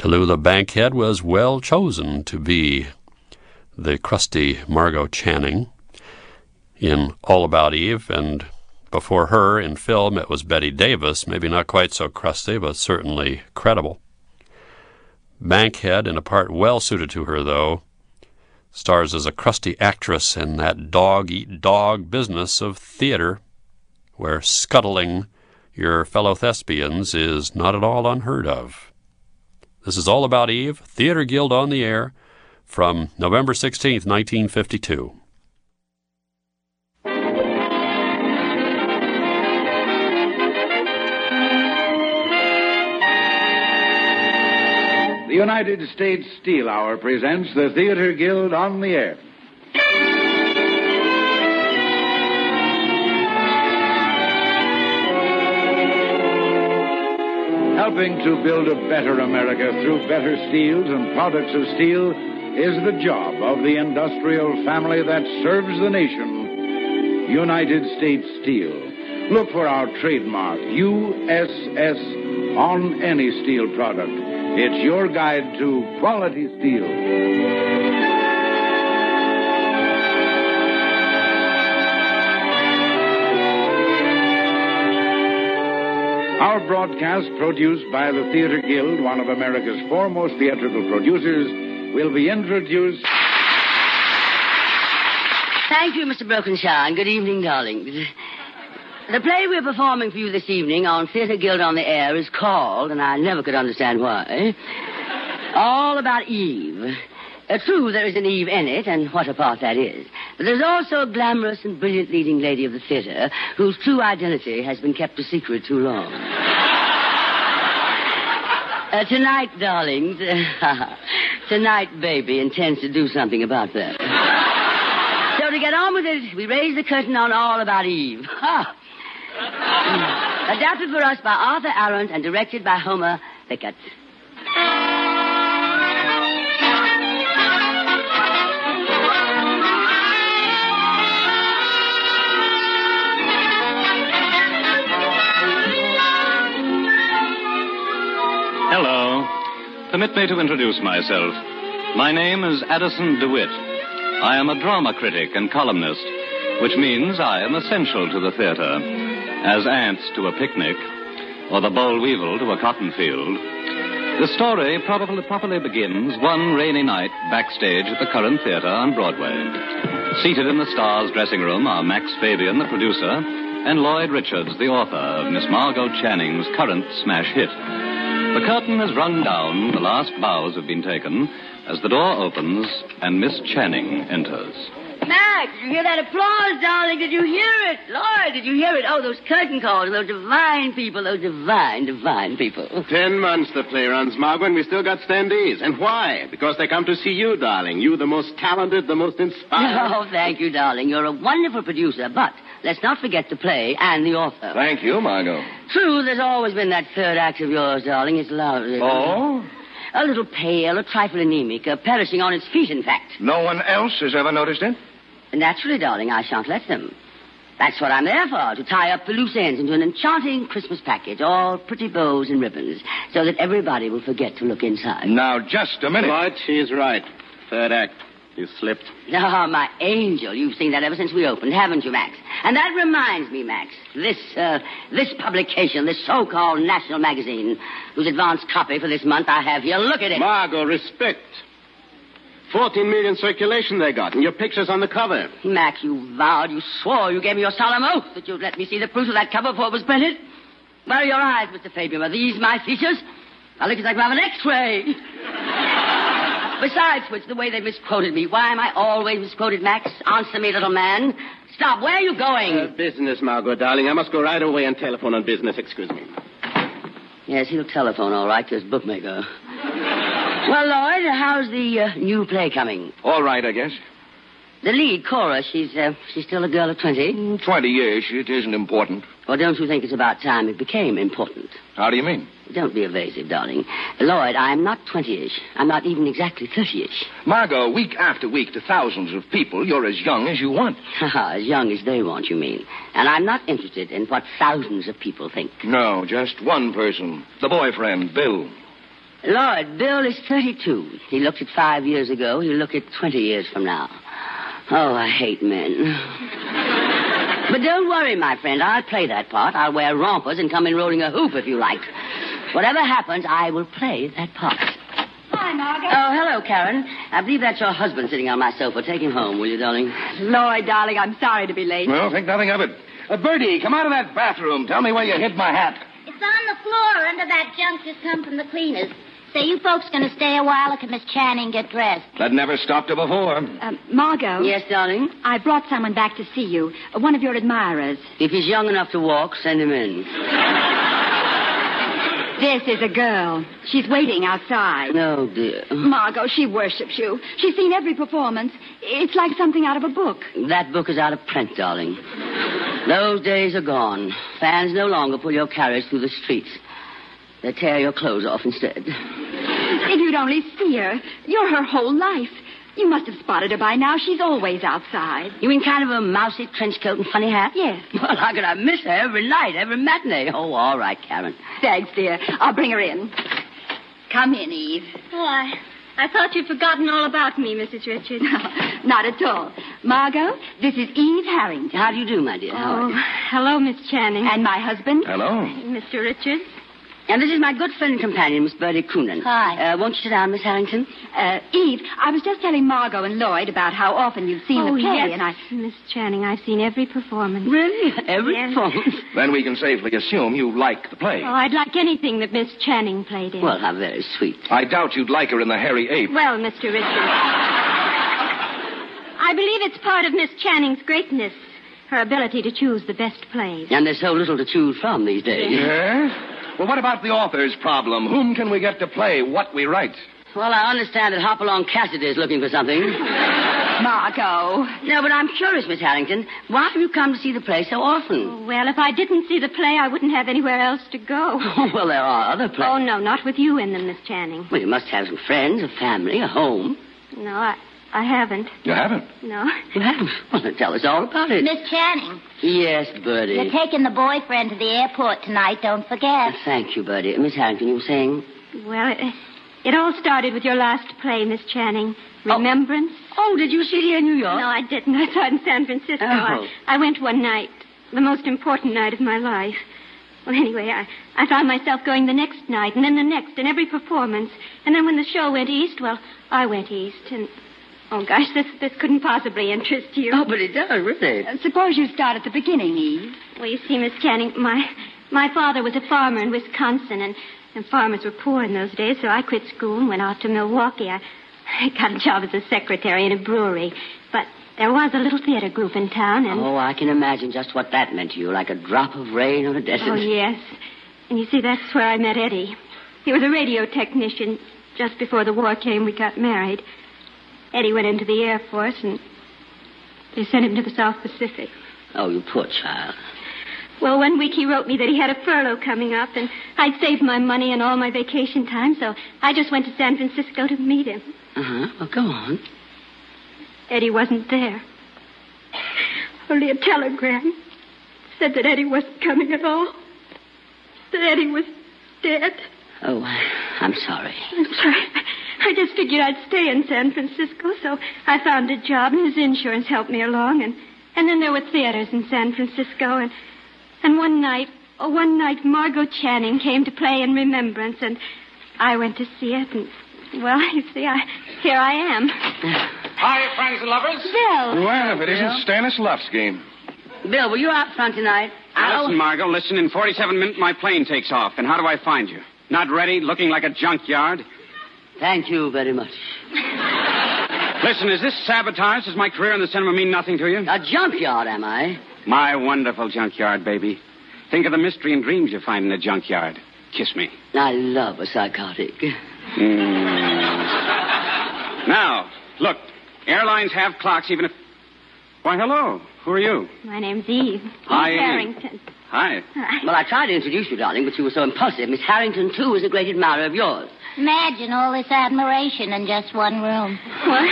Tallulah Bankhead was well chosen to be the crusty Margot Channing in All About Eve, and before her in film it was Bette Davis, maybe not quite so crusty, but certainly credible. Bankhead, in a part well suited to her, though, stars as a crusty actress in that dog-eat-dog business of theater, where scuttling your fellow thespians is not at all unheard of. This is All About Eve, Theater Guild on the Air, from November 16th, 1952. The United States Steel Hour presents the Theater Guild on the Air. Helping to build a better America through better steels and products of steel is the job of the industrial family that serves the nation, United States Steel. Look for our trademark, USS, on any steel product. It's your guide to quality steel. Our broadcast, produced by the Theater Guild, one of America's foremost theatrical producers, will be introduced. Thank you, Mr. Brokenshaw, and good evening, darlings. The play we're performing for you this evening on Theater Guild on the Air is called, and I never could understand why, All About Eve. True, there is an Eve in it, and what a part that is. But there's also a glamorous and brilliant leading lady of the theater whose true identity has been kept a secret too long. Tonight, darlings, tonight, baby intends to do something about that. So to get on with it, we raise the curtain on All About Eve. Adapted for us by Arthur Arent and directed by Homer Pickett. Hello. Permit me to introduce myself. My name is Addison DeWitt. I am a drama critic and columnist, which means I am essential to the theater, as ants to a picnic, or the boll weevil to a cotton field. The story properly begins one rainy night backstage at the Current Theater on Broadway. Seated in the Star's dressing room are Max Fabian, the producer, and Lloyd Richards, the author of Miss Margot Channing's current smash hit. The curtain is rung down, the last bows have been taken, as the door opens and Miss Channing enters. Max, did you hear that applause, darling? Did you hear it? Lloyd, did you hear it? Oh, those curtain calls, those divine people, those divine people. 10 months the play runs, Margot, and we still got standees. And why? Because they come to see you, darling. You, the most talented, the most inspired. Oh, thank you, darling. You're a wonderful producer, but let's not forget the play and the author. Thank you, Margot. True, there's always been that third act of yours, darling. It's lovely. Oh? A little pale, a trifle anemic, perishing on its feet, in fact. No one else has ever noticed it? Naturally, darling, I shan't let them. That's what I'm there for, to tie up the loose ends into an enchanting Christmas package, all pretty bows and ribbons, so that everybody will forget to look inside. Now, just a minute. Lloyd, she's right. Third act. You slipped. Oh, my angel, you've seen that ever since we opened, haven't you, Max? And that reminds me, Max, this publication, this so-called national magazine, whose advance copy for this month I have here, look at it. Margot, respect. 14 million circulation they got, and your picture's on the cover. Max, you vowed, you swore, you gave me your solemn oath that you'd let me see the proof of that cover before it was printed. Where are your eyes, Mr. Fabian? Are these my features? I look as if I have an X-ray. Besides which, the way they misquoted me, why am I always misquoted, Max? Answer me, little man. Stop, where are you going? Business, Margot, darling. I must go right away and telephone on business. Excuse me. Yes, he'll telephone, all right, to his bookmaker. Well, Lloyd, how's the new play coming? All right, I guess. The lead, Cora, she's still a girl of 20? 20-ish. It isn't important. Well, don't you think it's about time it became important? How do you mean? Don't be evasive, darling. Lloyd, I'm not 20-ish. I'm not even exactly 30-ish. Margot, week after week to thousands of people, you're as young as you want. As young as they want, you mean. And I'm not interested in what thousands of people think. No, just one person. The boyfriend, Bill. Lloyd, Bill is 32. He looked at 5 years ago. He'll look at 20 years from now. Oh, I hate men. But don't worry, my friend. I'll play that part. I'll wear rompers and come in rolling a hoop if you like. Whatever happens, I will play that part. Hi, Margot. Oh, hello, Karen. I believe that's your husband sitting on my sofa. Take him home, will you, darling? Lloyd, darling, I'm sorry to be late. Well, think nothing of it. Bertie, come out of that bathroom. Tell me where you hid my hat. It's on the floor under that junk just come from the cleaners. Say, you folks going to stay a while or can Miss Channing get dressed? That never stopped her before. Margot. Yes, darling? I brought someone back to see you. One of your admirers. If he's young enough to walk, send him in. This is a girl. She's waiting outside. Oh, dear. Margot, she worships you. She's seen every performance. It's like something out of a book. That book is out of print, darling. Those days are gone. Fans no longer pull your carriage through the streets. They tear your clothes off instead. If you'd only see her. You're her whole life. You must have spotted her by now. She's always outside. You mean kind of a mousy trench coat and funny hat? Yes. Well, how could I miss her every night, every matinee? Oh, all right, Karen. Thanks, dear. I'll bring her in. Come in, Eve. Oh, I thought you'd forgotten all about me, Mrs. Richards. Not at all. Margot, this is Eve Harrington. How do you do, my dear? How are you? Hello, Miss Channing. And my husband. Hello. Mr. Richards. And this is my good friend and companion, Miss Bertie Coonan. Hi. Won't you sit down, Miss Harrington? Eve, I was just telling Margot and Lloyd about how often you've seen the play, yes. and I... Miss Channing, I've seen every performance. Really? Every Yes. performance? Then we can safely assume you like the play. Oh, I'd like anything that Miss Channing played in. Well, how very sweet. I doubt you'd like her in the Hairy Ape. Well, Mr. Richards, I believe it's part of Miss Channing's greatness, her ability to choose the best plays. And there's so little to choose from these days. Yes? Well, what about the author's problem? Whom can we get to play what we write? Well, I understand that Hopalong Cassidy is looking for something. Margot. No, but I'm curious, Miss Harrington. Why have you come to see the play so often? Oh, well, if I didn't see the play, I wouldn't have anywhere else to go. Oh, well, there are other plays. Oh, no, not with you in them, Miss Channing. Well, you must have some friends, a family, a home. No, I haven't. You haven't? No. You haven't? Well, then tell us all about it. Miss Channing, Yes, Bertie. you're taking the boyfriend to the airport tonight, don't forget. Thank you, Bertie. Miss Harrington, you were saying? Well, it all started with your last play, Miss Channing. Remembrance? Oh, did you see it here in New York? No, I didn't. I saw it in San Francisco. Oh. I went one night, the most important night of my life. Well, anyway, I found myself going the next night, and then the next, and every performance. And then when the show went east, well, I went east, and... Oh, gosh, this couldn't possibly interest you. Oh, but it does, really. Suppose you start at the beginning, Eve. Well, you see, Miss Channing, my father was a farmer in Wisconsin, and farmers were poor in those days, so I quit school and went out to Milwaukee. I got a job as a secretary in a brewery. But there was a little theater group in town, and... Oh, I can imagine just what that meant to you, like a drop of rain on a desert. Oh, yes. And you see, that's where I met Eddie. He was a radio technician. Just before the war came, we got married. Eddie went into the Air Force, and they sent him to the South Pacific. Oh, you poor child. Well, one week he wrote me that he had a furlough coming up, and I'd saved my money and all my vacation time, so I just went to San Francisco to meet him. Uh-huh. Well, go on. Eddie wasn't there. Only a telegram said that Eddie wasn't coming at all. That Eddie was dead. Oh, I'm sorry. I'm sorry. I just figured I'd stay in San Francisco, so I found a job, and his insurance helped me along. And then there were theaters in San Francisco, and one night Margot Channing came to play in Remembrance, and I went to see it, and, well, you see, here I am. Hi, friends and lovers. Bill. Well, if it isn't Stanislavski. Bill, were you out front tonight? Listen, Margot, listen. In 47 minutes, my plane takes off. And how do I find you? Not ready, looking like a junkyard? Thank you very much. Listen, is this sabotage? Does my career in the cinema mean nothing to you? A junkyard, am I? My wonderful junkyard, baby. Think of the mystery and dreams you find in a junkyard. Kiss me. I love a psychotic. Now, look. Airlines have clocks even if... Why, hello. Who are you? My name's Eve. Hi, Eve Eve. Harrington. Hi. Well, I tried to introduce you, darling, but you were so impulsive. Miss Harrington, too, is a great admirer of yours. Imagine all this admiration in just one room. What?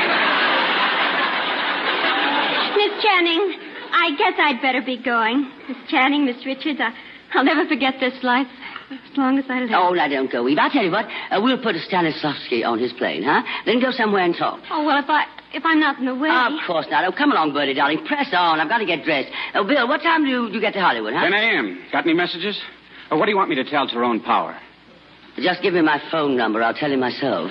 Miss Channing, I guess I'd better be going. Miss Channing, Miss Richards, I'll never forget this life as long as I live. Oh, now don't go, Eve. I'll tell you what. We'll put a Stanislavski on his plane, huh? Then go somewhere and talk. Oh, well, if I'm not in the way. Of course not. Oh, come along, Bertie, darling. Press on. I've got to get dressed. Oh, Bill, what time do you get to Hollywood, huh? 10 a.m. Got any messages? Or what do you want me to tell Tyrone Power? Just give me my phone number. I'll tell him myself.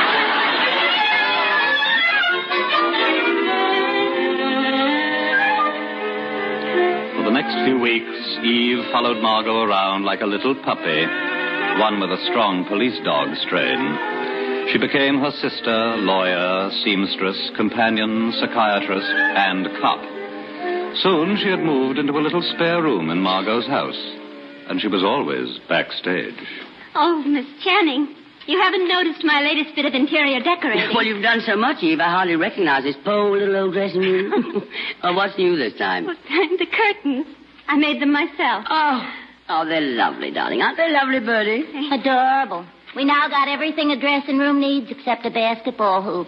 For the next few weeks, Eve followed Margot around like a little puppy, one with a strong police dog strain. She became her sister, lawyer, seamstress, companion, psychiatrist, and cop. Soon she had moved into a little spare room in Margot's house, and she was always backstage. Oh, Miss Channing, you haven't noticed my latest bit of interior decorating. Well, you've done so much, Eve, I hardly recognize this poor little old dressing room. Well, what's new this time? Well, the curtains. I made them myself. Oh, they're lovely, darling. Aren't they lovely, Bertie? Adorable. We now got everything a dressing room needs except a basketball hoop.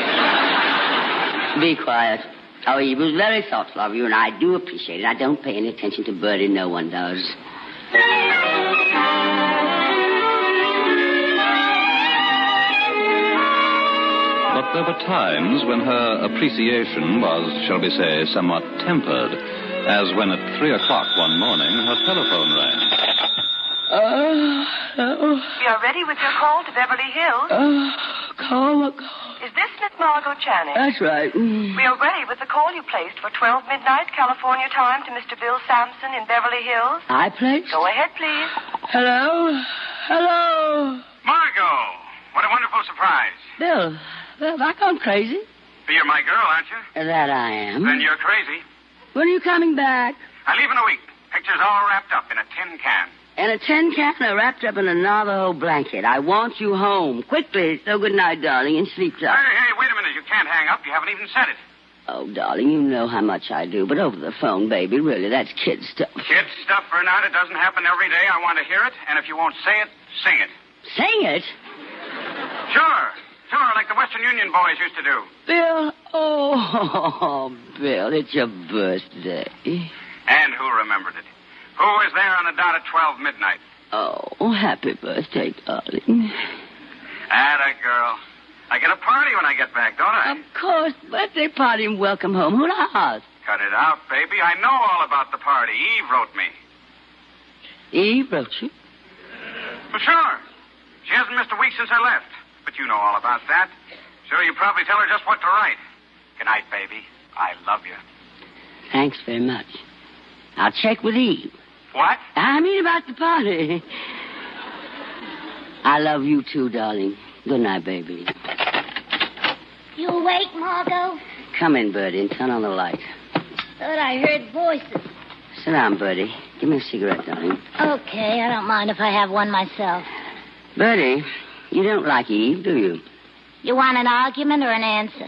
Be quiet. Oh, Eve, it was very thoughtful of you, and I do appreciate it. I don't pay any attention to Bertie. No one does. But there were times when her appreciation was, shall we say, somewhat tempered, as when at 3 o'clock one morning her telephone rang. You're ready with your call to Beverly Hills? Call. Is this Miss Margot Channing? That's right. We are ready with the call you placed for 12 midnight California time to Mr. Bill Sampson in Beverly Hills. I placed? Go ahead, please. Hello? Margot, what a wonderful surprise. Bill, have I gone crazy? You're my girl, aren't you? That I am. Then you're crazy. When are you coming back? I leave in a week. Pictures all wrapped up in a tin can. And a tin can wrapped up in a Navajo blanket. I want you home. Quickly. So good night, darling, and sleep tight. Hey, wait a minute. You can't hang up. You haven't even said it. Oh, darling, you know how much I do. But over the phone, baby, really, that's kid stuff. Kid stuff or not, it doesn't happen every day. I want to hear it. And if you won't say it, sing it. Sing it? Sure, like the Western Union boys used to do. Bill, Bill, it's your birthday. And who remembered it? Who was there on the dot at 12 midnight? Oh, happy birthday, darling. Atta girl. I get a party when I get back, don't I? Of course. Birthday party and welcome home. Who'd ask? Cut it out, baby. I know all about the party. Eve wrote me. Eve wrote you? Well, sure. She hasn't missed a week since I left. But you know all about that. Sure, you probably tell her just what to write. Good night, baby. I love you. Thanks very much. I'll check with Eve. What? I mean about the party. I love you too, darling. Good night, baby. You awake, Margot? Come in, Bertie, and turn on the light. Thought I heard voices. Sit down, Bertie. Give me a cigarette, darling. Okay, I don't mind if I have one myself. Bertie, you don't like Eve, do you? You want an argument or an answer?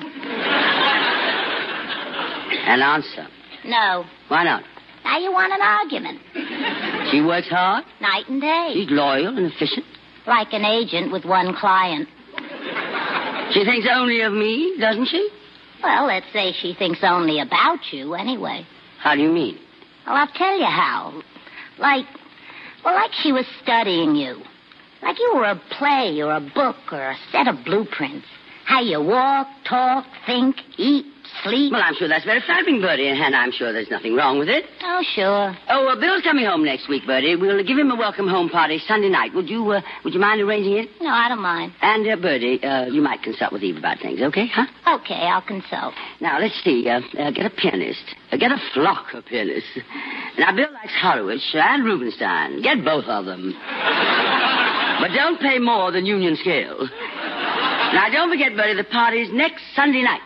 An answer. No. Why not? Now you want an argument. She works hard? Night and day. She's loyal and efficient? Like an agent with one client. She thinks only of me, doesn't she? Well, let's say she thinks only about you, anyway. How do you mean? Well, I'll tell you how. Like she was studying you. Like you were a play or a book or a set of blueprints. How you walk, talk, think, eat, sleep. Well, I'm sure that's very flattering, Bertie, and I'm sure there's nothing wrong with it. Oh, sure. Oh, Bill's coming home next week, Bertie. We'll give him a welcome home party Sunday night. Would you mind arranging it? No, I don't mind. And, Bertie, you might consult with Eve about things, okay, huh? Okay, I'll consult. Now, let's see. Get a pianist. Get a flock of pianists. Now, Bill likes Horowitz and Rubinstein. Get both of them. But don't pay more than union scale. Now, don't forget, Bertie, the party's next Sunday night.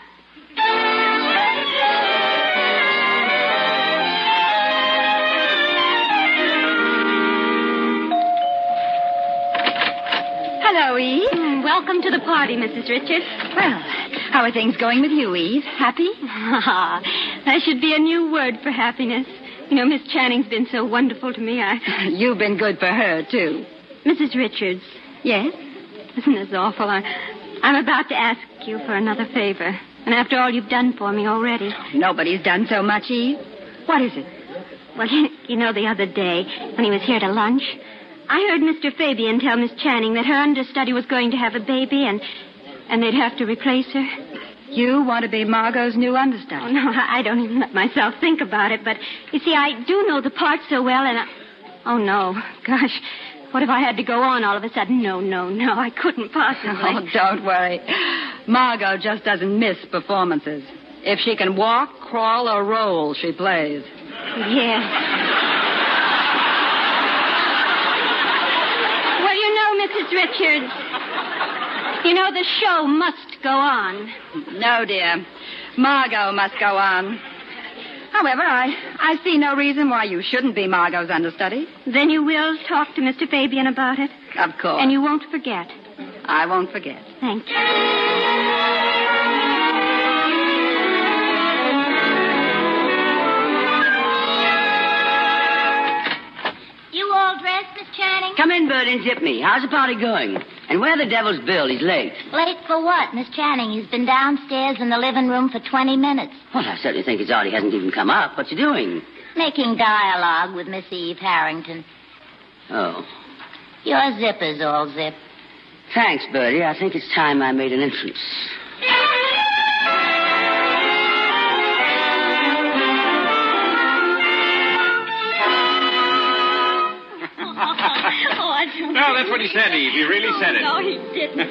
Hello, Eve. Welcome to the party, Mrs. Richards. Well, how are things going with you, Eve? Happy? That should be a new word for happiness. You know, Miss Channing's been so wonderful to me. You've been good for her, too. Mrs. Richards. Yes? Isn't this awful? I'm about to ask you for another favor. And after all you've done for me already. Nobody's done so much, Eve. What is it? Well, You know, the other day, when he was here to lunch, I heard Mr. Fabian tell Miss Channing that her understudy was going to have a baby and they'd have to replace her. You want to be Margot's new understudy? Oh, no, I don't even let myself think about it. But, you see, I do know the part so well, and oh, no. Gosh, what if I had to go on all of a sudden? No, I couldn't possibly. Oh, don't worry. Margot just doesn't miss performances. If she can walk, crawl, or roll, she plays. Yeah. Well, you know, Mrs. Richards, you know, the show must go on. No, dear. Margot must go on. However, I see no reason why you shouldn't be Margot's understudy. Then you will talk to Mr. Fabian about it? Of course. And you won't forget? I won't forget. Thank you. You all dressed, Miss Channing? Come in, Bert, and zip me. How's the party going? And where the devil's Bill? He's late. Late for what, Miss Channing? He's been downstairs in the living room for 20 minutes. Well, I certainly think it's odd he hasn't even come up. What's he doing? Making dialogue with Miss Eve Harrington. Oh. Your zipper's all zipped. Thanks, Bertie. I think it's time I made an entrance. No, that's what he said, Eve. He really said it. No, he didn't.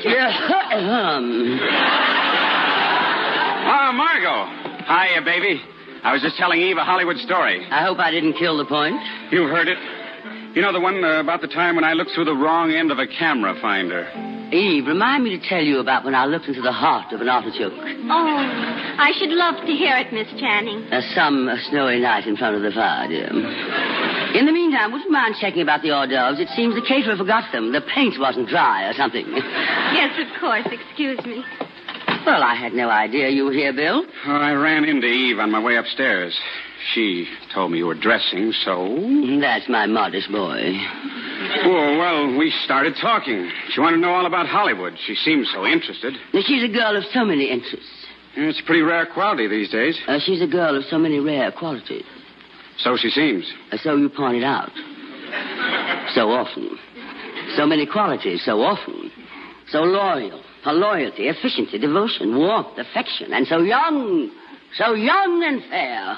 Margot. Hiya, baby. I was just telling Eve a Hollywood story. I hope I didn't kill the point. You heard it. You know the one about the time when I looked through the wrong end of a camera finder. Eve, remind me to tell you about when I looked into the heart of an artichoke. Oh, I should love to hear it, Miss Channing. Some snowy night in front of the fire, dear. In the meantime, would you mind checking about the hors d'oeuvres? It seems the caterer forgot them. The paint wasn't dry or something. Yes, of course. Excuse me. Well, I had no idea you were here, Bill. Oh, I ran into Eve on my way upstairs. She told me you were dressing, so... That's my modest boy. Oh, well, we started talking. She wanted to know all about Hollywood. She seemed so interested. She's a girl of so many interests. It's a pretty rare quality these days. She's a girl of so many rare qualities. So she seems. So you pointed out. So often. So many qualities, so often. So loyal. Her loyalty, efficiency, devotion, warmth, affection. And so young and fair.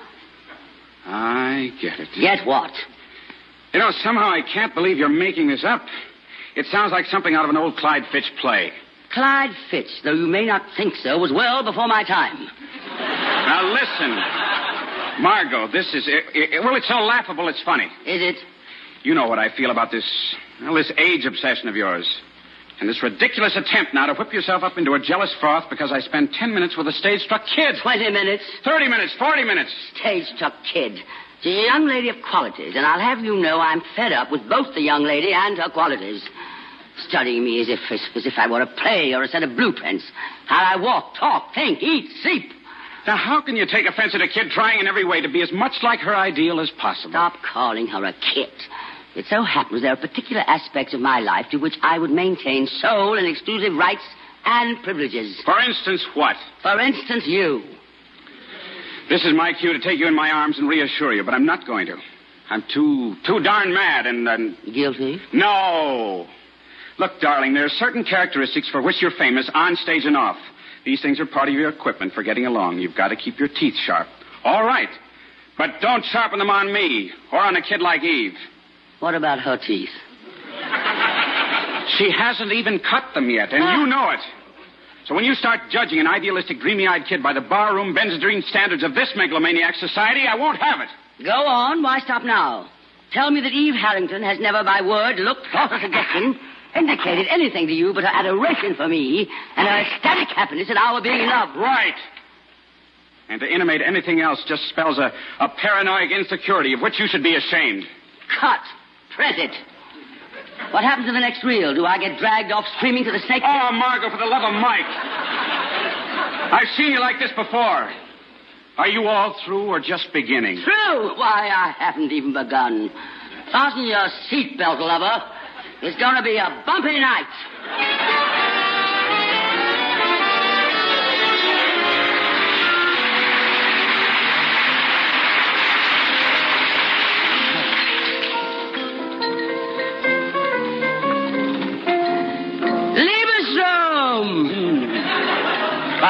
I get it. Get what? You know, somehow I can't believe you're making this up. It sounds like something out of an old Clyde Fitch play. Clyde Fitch, though you may not think so, was well before my time. Now, listen. Margot, this is... well, it's so laughable, it's funny. Is it? You know what I feel about this age obsession of yours. And this ridiculous attempt now to whip yourself up into a jealous froth because I spent 10 minutes with a stage-struck kid. 20 minutes. 30 minutes, 40 minutes. Stage-struck kid. She's a young lady of qualities, and I'll have you know I'm fed up with both the young lady and her qualities. Studying me as if I were a play or a set of blueprints. How I walk, talk, think, eat, sleep. Now, how can you take offense at a kid trying in every way to be as much like her ideal as possible? Stop calling her a kid. It so happens there are particular aspects of my life to which I would maintain sole and exclusive rights and privileges. For instance, what? For instance, you. This is my cue to take you in my arms and reassure you, but I'm not going to. I'm too darn mad and... Guilty? No. Look, darling, there are certain characteristics for which you're famous on stage and off. These things are part of your equipment for getting along. You've got to keep your teeth sharp. All right. But don't sharpen them on me or on a kid like Eve. What about her teeth? She hasn't even cut them yet, and you know it. So when you start judging an idealistic, dreamy-eyed kid by the barroom Benzedrine standards of this megalomaniac society, I won't have it. Go on. Why stop now? Tell me that Eve Harrington has never by word, look, thought, or suggestion indicated anything to you but her adoration for me and her ecstatic happiness at our being in love. Right. And to intimate anything else just spells a paranoid insecurity of which you should be ashamed. Cut. Press it. What happens in the next reel? Do I get dragged off screaming to the snake? Oh, Margot, for the love of Mike. I've seen you like this before. Are you all through or just beginning? Through? Why, I haven't even begun. Fasten your seatbelt, lover. It's going to be a bumpy night.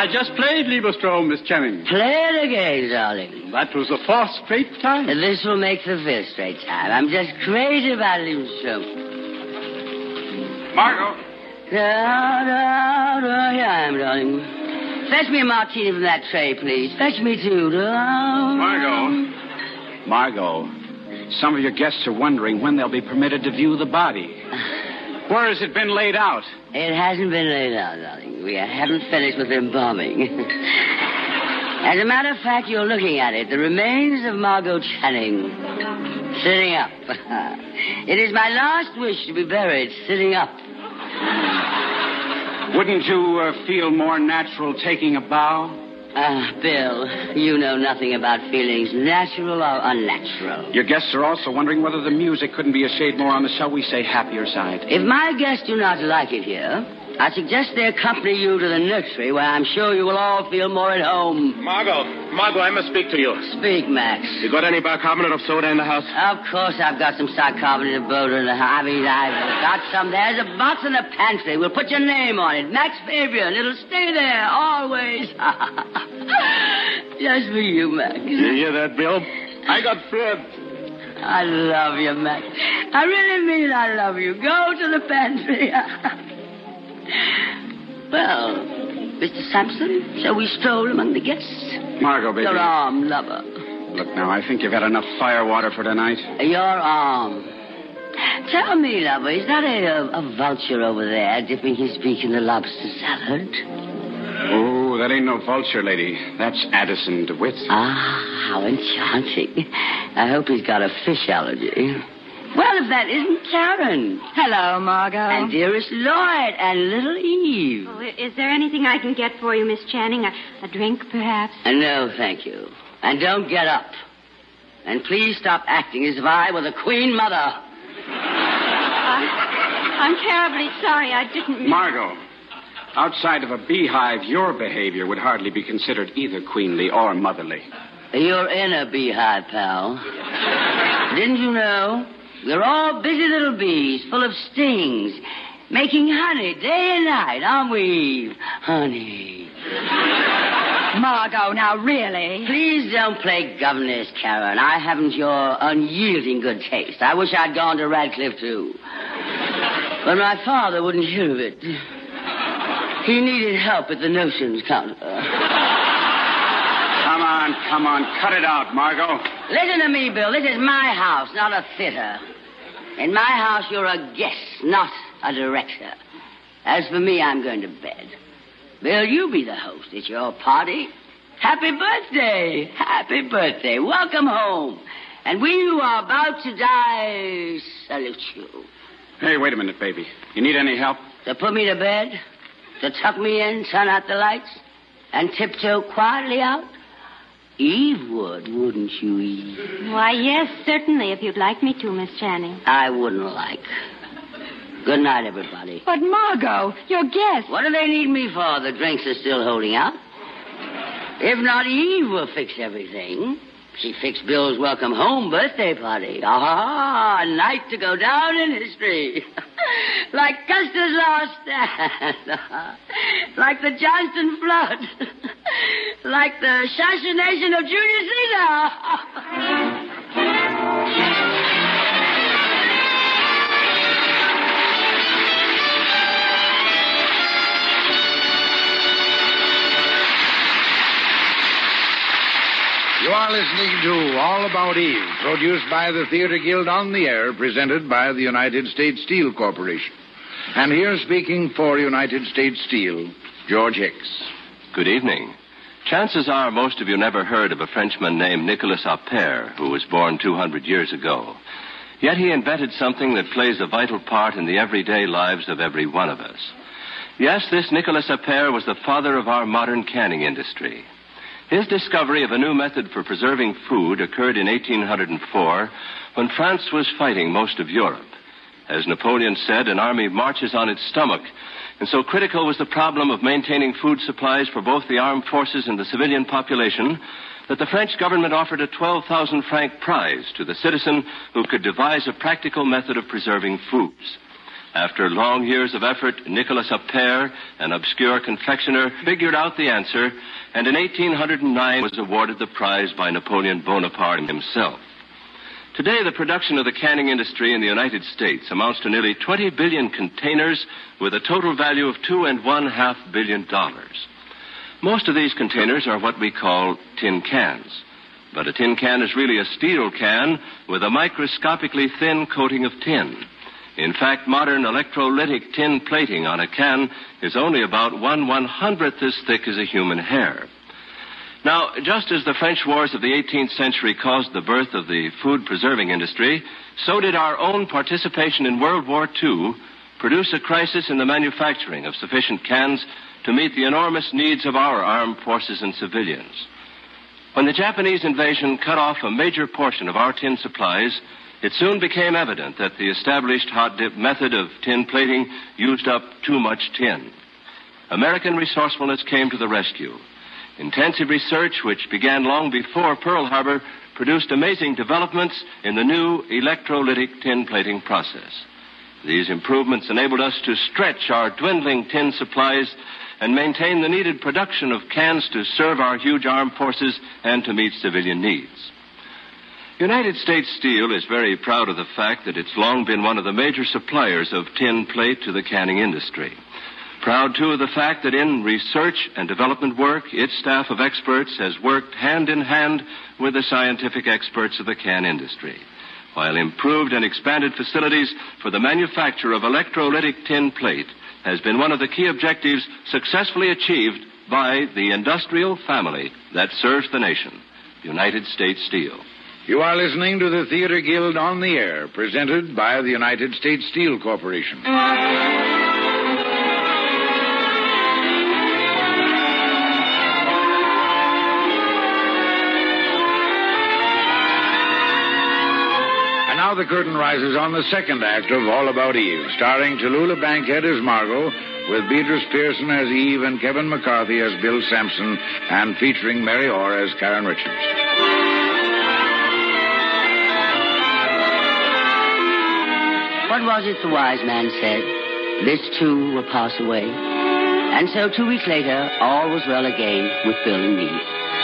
I just played Liebestraum, Miss Channing. Play it again, darling. That was the fourth straight time. And this will make the fifth straight time. I'm just crazy about Liebestraum. Margot. Here I am, darling. Fetch me a martini from that tray, please. Fetch me two. Margot, some of your guests are wondering when they'll be permitted to view the body. Where has it been laid out? It hasn't been laid out, darling. We haven't finished with the embalming. As a matter of fact, you're looking at it. The remains of Margot Channing. Sitting up. It is my last wish to be buried sitting up. Wouldn't you feel more natural taking a bow? Bill, you know nothing about feelings, natural or unnatural. Your guests are also wondering whether the music couldn't be a shade more on the, shall we say, happier side. If my guests do not like it here, I suggest they accompany you to the nursery, where I'm sure you will all feel more at home. Margot, I must speak to you. Speak, Max. You got any bicarbonate of soda in the house? Of course I've got some bicarbonate of soda in the house. I mean, I've got some. There's a box in the pantry. We'll put your name on it. Max Fabian. It'll stay there, always. Just for you, Max. You hear that, Bill? I got Fred. I love you, Max. I really mean I love you. Go to the pantry. Well, Mr. Sampson, shall we stroll among the guests? Margot, baby. Your arm, lover. Look, now, I think you've had enough firewater for tonight. Your arm. Tell me, lover, is that a vulture over there dipping his beak in the lobster salad? Oh, that ain't no vulture, lady. That's Addison DeWitt. Ah, how enchanting. I hope he's got a fish allergy. Well, if that isn't Karen. Hello, Margot. And dearest Lloyd and little Eve. Oh, is there anything I can get for you, Miss Channing? A drink, perhaps? No, thank you. And don't get up. And please stop acting as if I were the Queen Mother. I'm terribly sorry. I didn't... Margot, outside of a beehive, your behavior would hardly be considered either queenly or motherly. You're in a beehive, pal. Didn't you know? We're all busy little bees full of stings, making honey day and night, aren't we, Eve? Honey. Margot, now really. Please don't play governess, Karen. I haven't your unyielding good taste. I wish I'd gone to Radcliffe, too. But my father wouldn't hear of it. He needed help at the notions counter. Come on, cut it out, Margot. Listen to me, Bill. This is my house, not a theater. In my house, you're a guest, not a director. As for me, I'm going to bed. Bill, you be the host. It's your party. Happy birthday. Happy birthday. Welcome home. And we who are about to die salute you. Hey, wait a minute, baby. You need any help? To put me to bed? To tuck me in, turn out the lights, and tiptoe quietly out? Eve would, wouldn't you, Eve? Why, yes, certainly, if you'd like me to, Miss Channing. I wouldn't like. Good night, everybody. But, Margot, your guests... What do they need me for? The drinks are still holding out. If not, Eve will fix everything. She fixed Bill's welcome home birthday party. Ah, a night to go down in history. Like Custer's last stand. Like the Johnston flood. Like the assassination of Julius Caesar. You are listening to All About Eve, produced by the Theater Guild on the Air, presented by the United States Steel Corporation. And here speaking for United States Steel, George Hicks. Good evening. Chances are most of you never heard of a Frenchman named Nicolas Appert, who was born 200 years ago. Yet he invented something that plays a vital part in the everyday lives of every one of us. Yes, this Nicolas Appert was the father of our modern canning industry. His discovery of a new method for preserving food occurred in 1804 when France was fighting most of Europe. As Napoleon said, an army marches on its stomach, and so critical was the problem of maintaining food supplies for both the armed forces and the civilian population that the French government offered a 12,000 franc prize to the citizen who could devise a practical method of preserving foods. After long years of effort, Nicolas Appert, an obscure confectioner, figured out the answer, and in 1809 was awarded the prize by Napoleon Bonaparte himself. Today, the production of the canning industry in the United States amounts to nearly 20 billion containers with a total value of $2.5 billion. Most of these containers are what we call tin cans. But a tin can is really a steel can with a microscopically thin coating of tin. In fact, modern electrolytic tin plating on a can is only about 1/100th as thick as a human hair. Now, just as the French wars of the 18th century caused the birth of the food-preserving industry, so did our own participation in World War II produce a crisis in the manufacturing of sufficient cans to meet the enormous needs of our armed forces and civilians. When the Japanese invasion cut off a major portion of our tin supplies, it soon became evident that the established hot dip method of tin plating used up too much tin. American resourcefulness came to the rescue. Intensive research, which began long before Pearl Harbor, produced amazing developments in the new electrolytic tin plating process. These improvements enabled us to stretch our dwindling tin supplies and maintain the needed production of cans to serve our huge armed forces and to meet civilian needs. United States Steel is very proud of the fact that it's long been one of the major suppliers of tin plate to the canning industry. Proud, too, of the fact that in research and development work, its staff of experts has worked hand in hand with the scientific experts of the can industry, while improved and expanded facilities for the manufacture of electrolytic tin plate has been one of the key objectives successfully achieved by the industrial family that serves the nation, United States Steel. You are listening to the Theater Guild on the Air, presented by the United States Steel Corporation. Now the curtain rises on the second act of All About Eve, starring Tallulah Bankhead as Margot, with Beatrice Pearson as Eve and Kevin McCarthy as Bill Sampson, and featuring Mary Orr as Karen Richards. What was it the wise man said? This too will pass away. And so 2 weeks later, all was well again with Bill and me.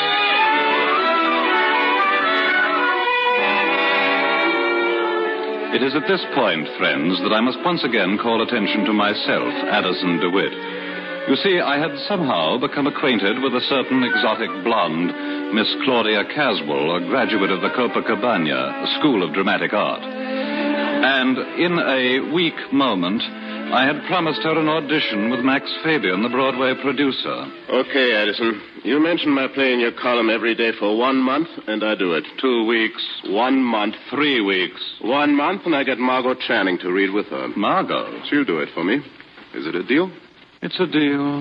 It is at this point, friends, that I must once again call attention to myself, Addison DeWitt. You see, I had somehow become acquainted with a certain exotic blonde, Miss Claudia Caswell, a graduate of the Copacabana School of Dramatic Art. And in a weak moment, I had promised her an audition with Max Fabian, the Broadway producer. Okay, Addison. You mention my play in your column every day for 1 month, and I do it. 2 weeks. 1 month. 3 weeks. 1 month, and I get Margot Channing to read with her. Margot? She'll do it for me. Is it a deal? It's a deal.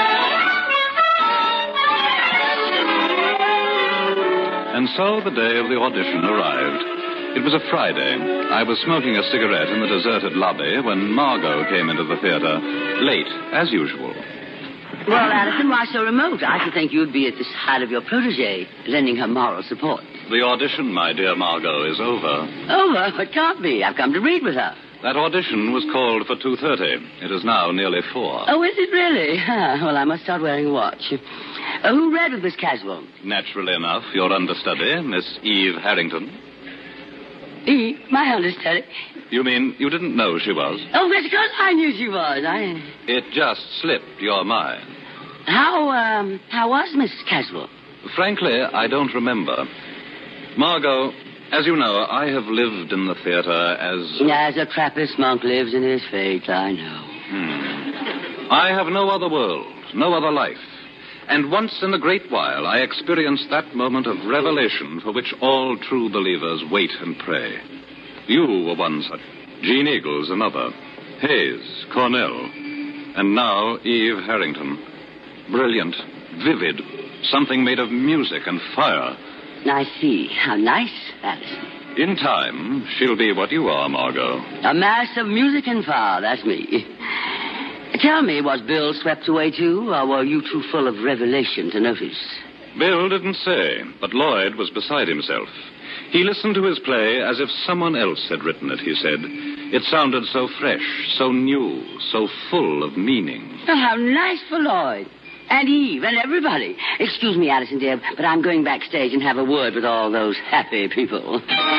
And so the day of the audition arrived. It was a Friday. I was smoking a cigarette in the deserted lobby when Margot came into the theater, late, as usual. Well, Addison, why so remote? I should think you'd be at the side of your protégé, lending her moral support. The audition, my dear Margot, is over. Over? It can't be. I've come to read with her. That audition was called for 2:30. It is now nearly 4. Oh, is it really? Well, I must start wearing a watch. Who read with Miss Caswell? Naturally enough, your understudy, Miss Eve Harrington. Eve? My understudy? You mean you didn't know she was? Oh, that's because I knew she was. It just slipped your mind. How was Miss Caswell? Frankly, I don't remember. Margot, as you know, I have lived in the theater as a Trappist monk lives in his fate, I know. I have no other world, no other life. And once in a great while, I experienced that moment of revelation for which all true believers wait and pray. You were one such. Gene Eagles, another. Hayes, Cornell. And now Eve Harrington. Brilliant, vivid, something made of music and fire. I see. How nice, Addison. In time, she'll be what you are, Margot. A mass of music and fire, that's me. Tell me, was Bill swept away too, or were you too full of revelation to notice? Bill didn't say, but Lloyd was beside himself. He listened to his play as if someone else had written it, he said. It sounded so fresh, so new, so full of meaning. Oh, how nice for Lloyd. And Eve and everybody. Excuse me, Addison, dear, but I'm going backstage and have a word with all those happy people.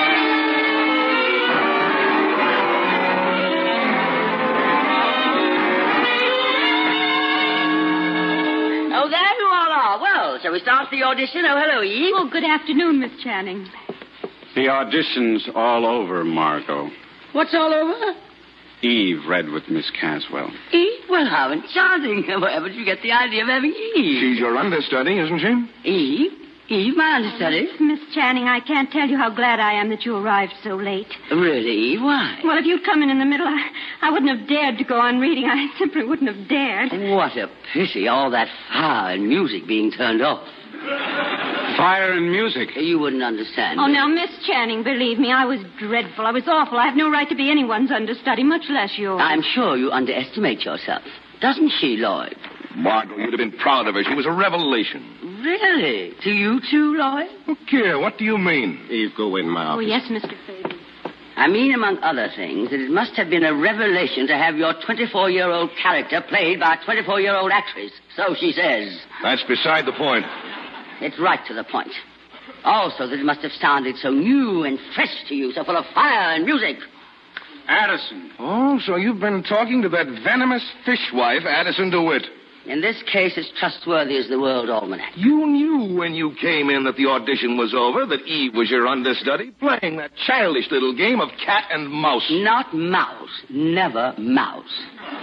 Oh, there you all are. Well, shall we start the audition? Oh, hello, Eve. Oh, good afternoon, Miss Channing. The audition's all over, Margot. What's all over? Eve read with Miss Caswell. Eve? Well, how enchanting. Wherever did you get the idea of having Eve? She's your understudy, isn't she? Eve? Eve, my understudy? Miss Channing, I can't tell you how glad I am that you arrived so late. Really, Eve? Why? Well, if you'd come in the middle, I wouldn't have dared to go on reading. I simply wouldn't have dared. What a pity, all that fire and music being turned off. Fire and music? You wouldn't understand. Oh, now, Miss Channing, believe me, I was dreadful. I was awful. I have no right to be anyone's understudy, much less yours. I'm sure you underestimate yourself. Doesn't she, Lloyd? Margot, you'd have been proud of her. She was a revelation. Really? To you too, Lloyd? Look here, what do you mean? Eve, go in my office. Oh, yes, Mr. Fabian. I mean, among other things, that it must have been a revelation to have your 24-year-old character played by a 24-year-old actress. So she says. That's beside the point. It's right to the point. Also, that it must have sounded so new and fresh to you, so full of fire and music. Addison. Oh, so you've been talking to that venomous fishwife, Addison DeWitt. In this case, as trustworthy as the World Almanac. You knew when you came in that the audition was over, that Eve was your understudy, playing that childish little game of cat and mouse. Not mouse. Never mouse.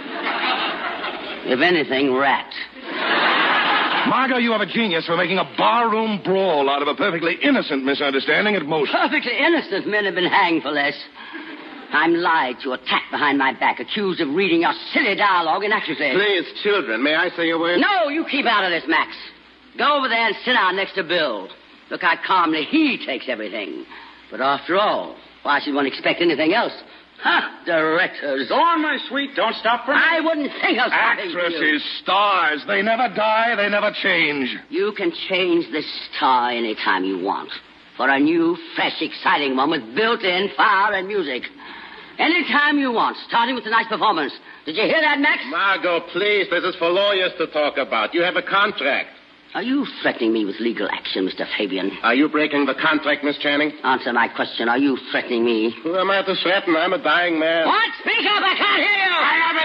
If anything, rat. Margot, you have a genius for making a barroom brawl out of a perfectly innocent misunderstanding at most. Perfectly innocent men have been hanged for less. I'm lied to, attacked behind my back, accused of reading your silly dialogue in actresses. Please, children, may I say a word? No, you keep out of this, Max. Go over there and sit down next to Bill. Look how calmly he takes everything. But after all, why should one expect anything else? Directors. Go on, my sweet. Don't stop for me. I wouldn't think of stopping you. Actresses, stars, they never die, they never change. You can change the star any time you want. For a new, fresh, exciting one with built-in fire and music. Any time you want, starting with tonight's performance. Did you hear that, Max? Margot, please, this is for lawyers to talk about. You have a contract. Are you threatening me with legal action, Mr. Fabian? Are you breaking the contract, Miss Channing? Answer my question. Are you threatening me? Who am I to threaten? I'm a dying man. What? Speak up! I can't hear you! I am a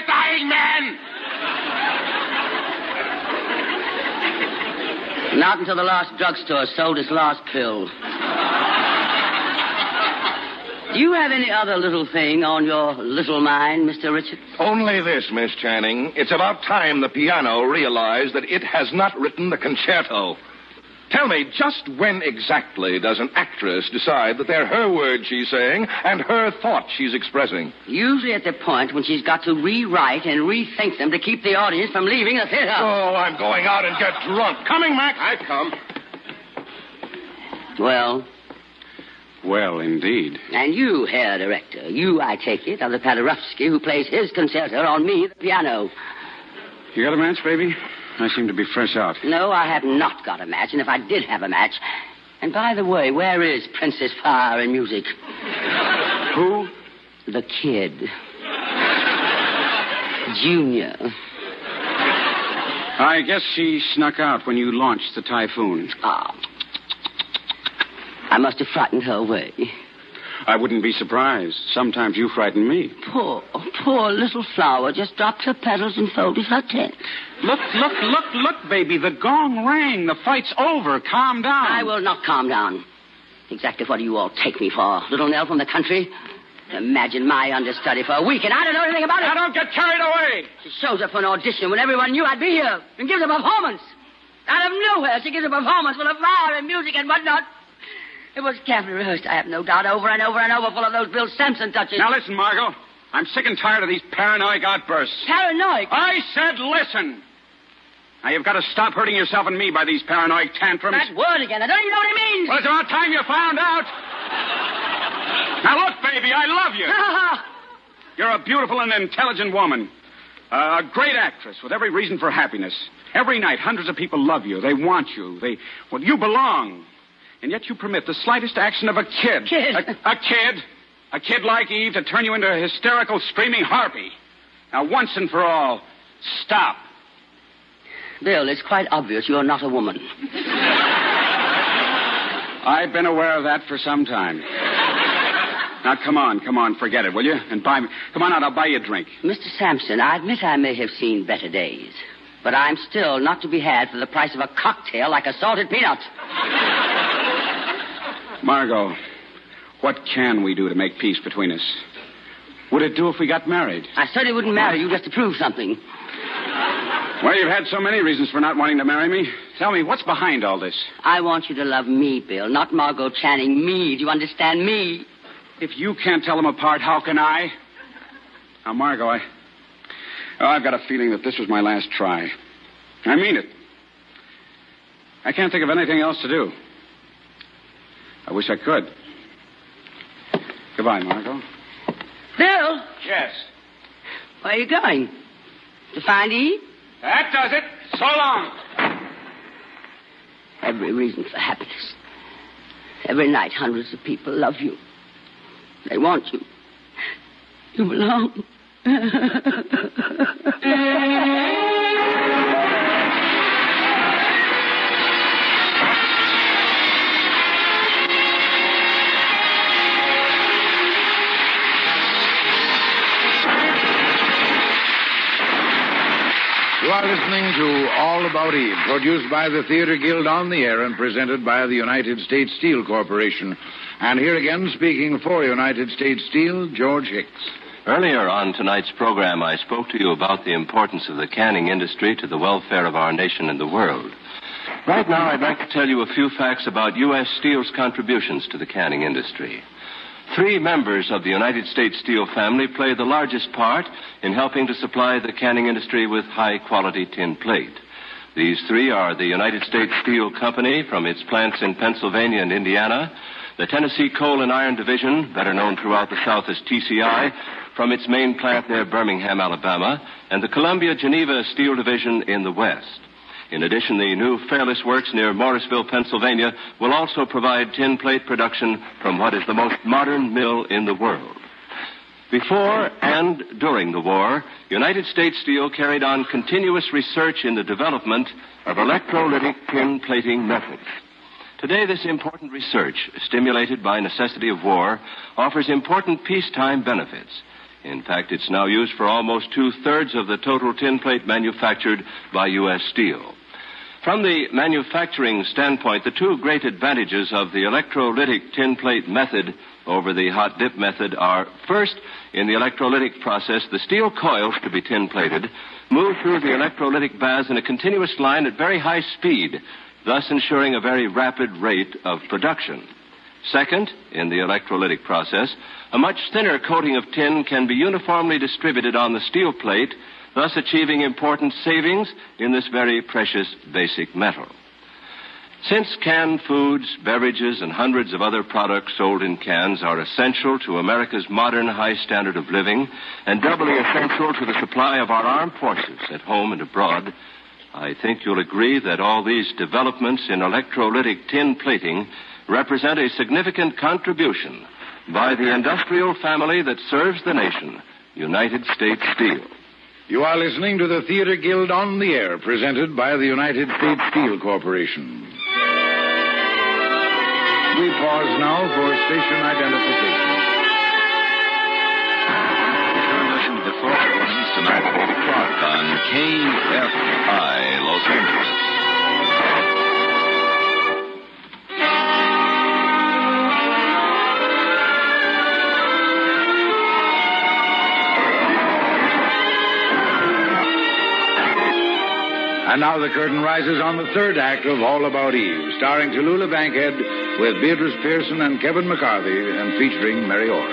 dying man! Not until the last drugstore sold its last pill. Do you have any other little thing on your little mind, Mr. Richards? Only this, Miss Channing. It's about time the piano realized that it has not written the concerto. Tell me, just when exactly does an actress decide that they're her words she's saying and her thoughts she's expressing? Usually at the point when she's got to rewrite and rethink them to keep the audience from leaving the theater. Oh, I'm going out and get drunk. Coming, Max? I come. Well, indeed. And you, Herr Director, you, I take it, are the Paderewski who plays his concerto on me, the piano. You got a match, baby? I seem to be fresh out. No, I have not got a match, and if I did have a match... And by the way, where is Princess Fire and Music? Who? The kid. Junior. I guess she snuck out when you launched the Typhoon. Ah. I must have frightened her away. I wouldn't be surprised. Sometimes you frighten me. Poor little flower just dropped her petals and folded her tent. Look, baby. The gong rang. The fight's over. Calm down. I will not calm down. Exactly what do you all take me for? Little Nell from the country? Imagine my understudy for a week, and I don't know anything about it. Now, don't get carried away. She shows up for an audition when everyone knew I'd be here and gives a performance. Out of nowhere, she gives a performance full of fire and music and whatnot. It was carefully rehearsed, I have no doubt, over and over and over, full of those Bill Sampson touches. Now, listen, Margot. I'm sick and tired of these paranoid outbursts. Paranoid? I said listen. Now, you've got to stop hurting yourself and me by these paranoid tantrums. That word again. I don't even know what it means. Well, it's about time you found out. Now, look, baby, I love you. You're a beautiful and intelligent woman. A great actress with every reason for happiness. Every night, hundreds of people love you. They want you. You belong. And yet you permit the slightest action of a kid. Kid? A kid? A kid like Eve to turn you into a hysterical, screaming harpy. Now, once and for all, stop. Bill, it's quite obvious you're not a woman. I've been aware of that for some time. Now, come on, forget it, will you? And buy me... Come on out, I'll buy you a drink. Mr. Sampson, I admit I may have seen better days, but I'm still not to be had for the price of a cocktail like a salted peanut. Margot, what can we do to make peace between us? Would it do if we got married? I certainly wouldn't marry you just to prove something. Well, you've had so many reasons for not wanting to marry me. Tell me, what's behind all this? I want you to love me, Bill, not Margot Channing. Me. Do you understand me? If you can't tell them apart, how can I? Now, Margot, I've got a feeling that this was my last try. I mean it. I can't think of anything else to do. I wish I could. Goodbye, Margot. Bill? Yes. Where are you going? To find Eve? That does it. So long. Every reason for happiness. Every night, hundreds of people love you. They want you. You belong. You are listening to All About Eve, produced by the Theater Guild on the Air and presented by the United States Steel Corporation. And here again, speaking for United States Steel, George Hicks. Earlier on tonight's program, I spoke to you about the importance of the canning industry to the welfare of our nation and the world. Right now, I'd like to tell you a few facts about U.S. Steel's contributions to the canning industry. 3 members of the United States Steel family play the largest part in helping to supply the canning industry with high-quality tin plate. These 3 are the United States Steel Company from its plants in Pennsylvania and Indiana, the Tennessee Coal and Iron Division, better known throughout the South as TCI, from its main plant near Birmingham, Alabama, and the Columbia Geneva Steel Division in the West. In addition, the new Fairless Works near Morrisville, Pennsylvania, will also provide tin plate production from what is the most modern mill in the world. Before and during the war, United States Steel carried on continuous research in the development of electrolytic tin plating methods. Today, this important research, stimulated by necessity of war, offers important peacetime benefits. In fact, it's now used for almost 2/3 of the total tin plate manufactured by U.S. Steel. From the manufacturing standpoint, the 2 great advantages of the electrolytic tin plate method over the hot dip method are, first, in the electrolytic process, the steel coils to be tin plated move through the electrolytic baths in a continuous line at very high speed, thus ensuring a very rapid rate of production. Second, in the electrolytic process, a much thinner coating of tin can be uniformly distributed on the steel plate, thus achieving important savings in this very precious basic metal. Since canned foods, beverages, and hundreds of other products sold in cans are essential to America's modern high standard of living and doubly essential to the supply of our armed forces at home and abroad, I think you'll agree that all these developments in electrolytic tin plating represent a significant contribution by the industrial family that serves the nation, United States Steel. You are listening to the Theater Guild on the Air, presented by the United States Steel Corporation. We pause now for station identification. Listen to the forecast tonight at 8 o'clock on KFI Los Angeles. And now the curtain rises on the 3rd act of All About Eve, starring Tallulah Bankhead with Beatrice Pearson and Kevin McCarthy and featuring Mary Orr.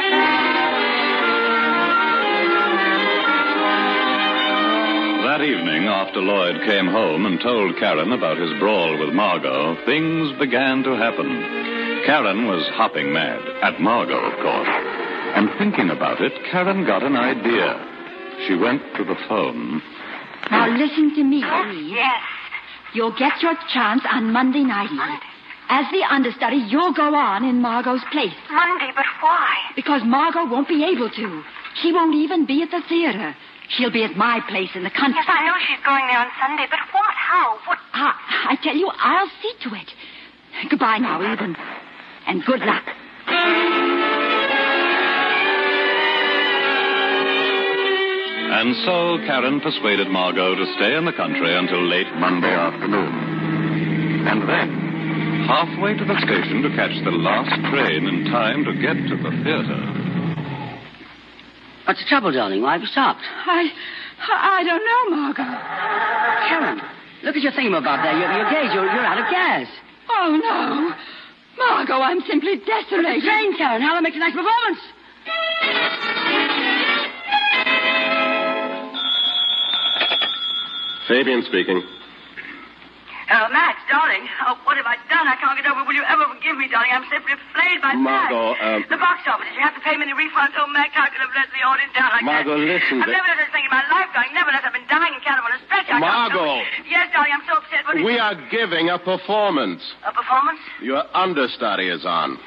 That evening, after Lloyd came home and told Karen about his brawl with Margot, things began to happen. Karen was hopping mad, at Margot, of course. And thinking about it, Karen got an idea. She went to the phone. Now listen to me, Eve. Yes. You'll get your chance on Monday night, Eve. As the understudy, you'll go on in Margot's place. Monday, but why? Because Margot won't be able to. She won't even be at the theater. She'll be at my place in the country. Yes, I know she's going there on Sunday, but what? How? What? I tell you, I'll see to it. Goodbye now, Eben. And good luck. And so Karen persuaded Margot to stay in the country until late Monday afternoon. And then, halfway to the station to catch the last train in time to get to the theater. What's the trouble, darling? Why have you stopped? I don't know, Margot. Karen, look at your thingamabob there. Your gauge, you're out of gas. Oh, no. Margot, I'm simply desolated. The train, Karen. How will I make tonight's performance? Fabian speaking. Max, darling, what have I done? I can't get over. Will you ever forgive me, darling? I'm simply flayed by Margot, The box office. Did you have to pay me any refunds? Oh, Max, how could I have let the audience down like Margot, that? listen. I've never done anything in my life, darling. Never less. I've been dying and kind of on a stretch. Margot. Yes, darling, I'm so upset. What is We it? are giving a performance. A performance? Your understudy is on.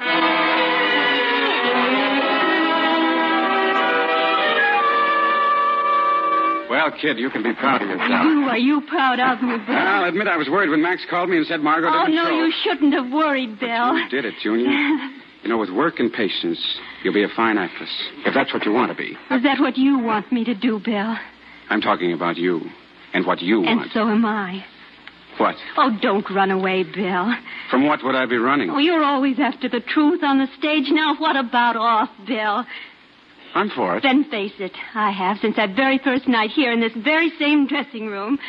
Well, kid, you can be proud of yourself. Who are you proud of me, Bill? I'll admit I was worried when Max called me and said Margot Oh, didn't no, show. you shouldn't have worried, Bill. You did it, Junior. You know, with work and patience, you'll be a fine actress. If that's what you want to be. Is that what you want me to do, Bill? I'm talking about you and what you And want. so am I. What? Oh, don't run away, Bill. From what would I be running? Oh, you're always after the truth on the stage. Now, what about off, Bill? I'm for it. Then face it. I have since that very first night here in this very same dressing room.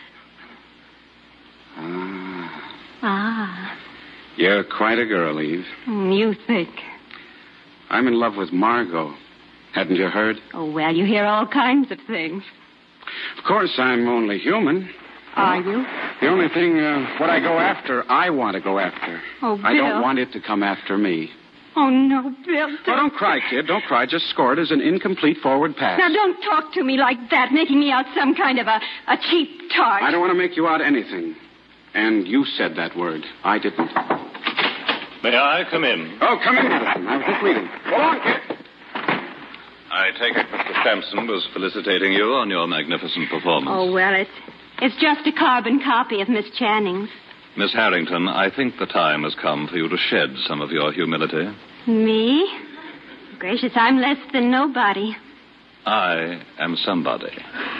Ah. You're quite a girl, Eve. You think. I'm in love with Margot. Hadn't you heard? Oh, well, you hear all kinds of things. Of course, I'm only human. Are you? The only thing, what I go after, I want to go after. Oh, Bill. I don't want it to come after me. Oh, no, Bill. Oh, don't cry, kid. Don't cry. Just score it as an incomplete forward pass. Now, don't talk to me like that, making me out some kind of a cheap tart. I don't want to make you out anything. And you said that word. I didn't. May I come in? Oh, come in, Addison. I was just reading. Go on, kid. I take it Mr. Sampson was felicitating you on your magnificent performance. Oh, well, it's just a carbon copy of Miss Channing's. Miss Harrington, I think the time has come for you to shed some of your humility. Me? Gracious, I'm less than nobody. I am somebody.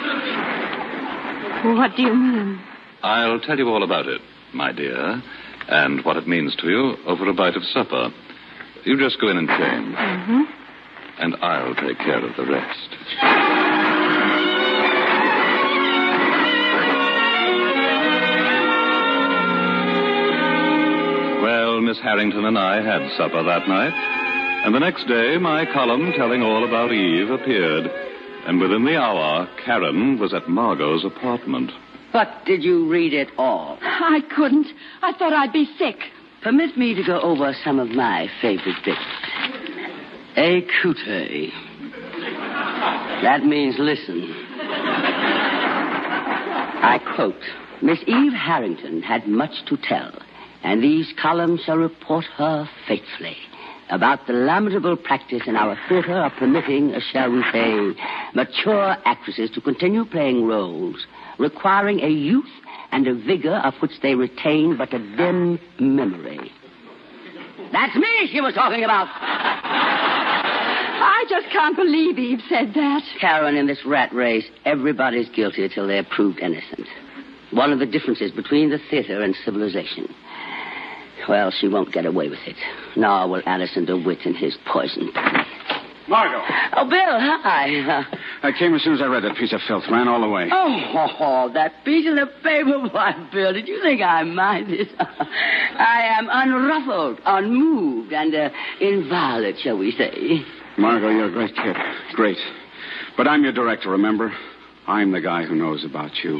What do you mean? I'll tell you all about it, my dear, and what it means to you over a bite of supper. You just go in and change. Mm-hmm. And I'll take care of the rest. Well, Miss Harrington and I had supper that night, and the next day my column telling all about Eve appeared, and within the hour, Karen was at Margot's apartment. But did you read it all? I couldn't. I thought I'd be sick. Permit me to go over some of my favorite bits. Écoutez. That means listen. I quote, Miss Eve Harrington had much to tell, and these columns shall report her faithfully about the lamentable practice in our theater of permitting, shall we say, mature actresses to continue playing roles requiring a youth and a vigor of which they retain but a dim memory. That's me she was talking about. I just can't believe Eve said that. Karen, in this rat race, everybody's guilty till they're proved innocent. One of the differences between the theater and civilization. Well, she won't get away with it. Nor will Addison DeWitt and his poison. Margot. Oh, Bill, hi. I came as soon as I read that piece of filth. Ran all the way. Oh, that piece in the paper. Why, Bill, did you think I minded? I am unruffled, unmoved, and inviolate, shall we say. Margot, you're a great kid. Great. But I'm your director, remember? I'm the guy who knows about you.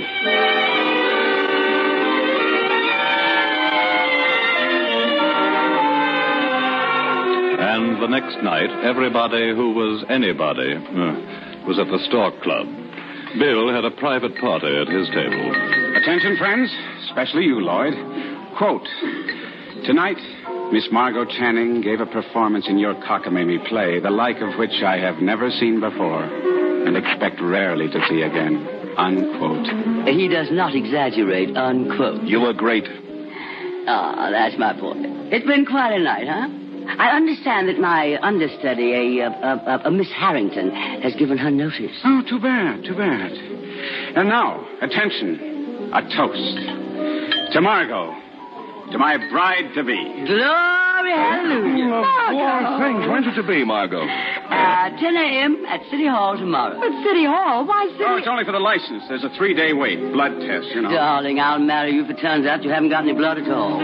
And the next night, everybody who was anybody was at the Stork Club. Bill had a private party at his table. Attention, friends, especially you, Lloyd. Quote, Tonight, Miss Margot Channing gave a performance in your cockamamie play, the like of which I have never seen before and expect rarely to see again. Unquote. He does not exaggerate, unquote. You were great. Ah, that's my boy. It's been quite a night, huh? I understand that my understudy, a Miss Harrington, has given her notice. Oh, too bad, too bad. And now, attention. A toast. To Margot. To my bride-to-be. Glory, hallelujah. Poor thing. When's it to be, Margot? 10 a.m. at City Hall tomorrow. At City Hall? Why City? Oh, it's only for the license. There's a 3-day wait. Blood test, you know. Darling, I'll marry you if it turns out you haven't got any blood at all.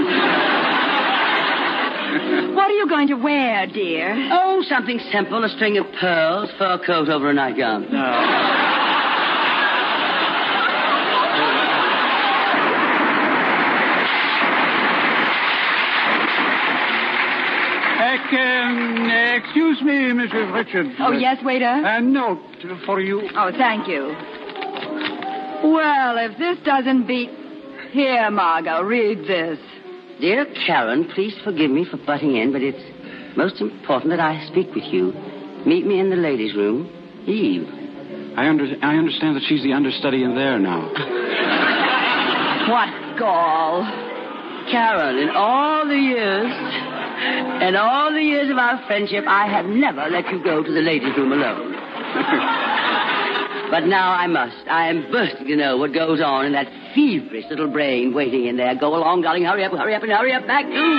What are you going to wear, dear? Oh, something simple. A string of pearls, fur coat over a nightgown. Excuse me, Mrs. Richards. Oh, yes, waiter? A note for you. Oh, thank you. Well, if this doesn't beat... Here, Margot, read this. Dear Karen, please forgive me for butting in, but it's most important that I speak with you. Meet me in the ladies' room. Eve. I understand that she's the understudy in there now. What gall. Karen, in all the years of our friendship, I have never let you go to the ladies' room alone. But now I must. I am bursting to know what goes on in that feverish little brain waiting in there. Go along, darling. Hurry up, and hurry up. Back to...